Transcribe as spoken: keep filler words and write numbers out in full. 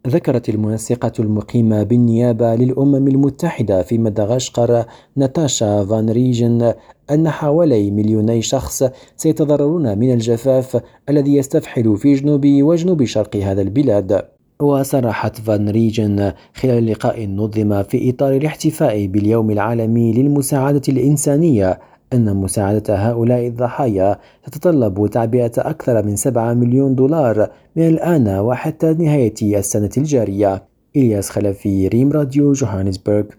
ذكرت المنسقة المقيمة بالنيابة للأمم المتحدة في مدغشقر ناتاشا فان ريجن أن حوالي مليوني شخص سيتضررون من الجفاف الذي يستفحل في جنوب وجنوب شرق هذا البلاد. وصرحت فان ريجن خلال لقاء نظم في إطار الاحتفاء باليوم العالمي للمساعدة الإنسانية أن مساعدة هؤلاء الضحايا تتطلب تعبئة أكثر من سبعة مليون دولار من الآن وحتى نهاية السنة الجارية. إلياس خلفي، ريم راديو، جوهانسبرغ.